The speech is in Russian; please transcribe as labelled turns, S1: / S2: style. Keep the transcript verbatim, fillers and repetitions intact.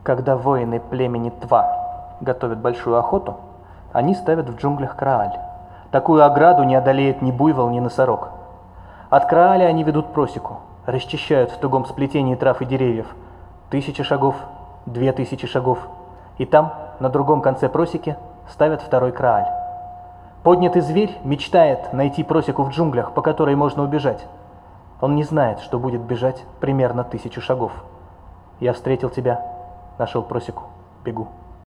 S1: Когда воины племени Тва готовят большую охоту, они ставят в джунглях крааль. Такую ограду не одолеет ни буйвол, ни носорог. От крааля они ведут просеку, расчищают в тугом сплетении трав и деревьев тысячи шагов, две тысячи шагов, и там, на другом конце просеки, ставят второй крааль. Поднятый зверь мечтает найти просеку в джунглях, по которой можно убежать. Он не знает, что будет бежать примерно тысячу шагов. Я встретил тебя, нашел просеку, бегу.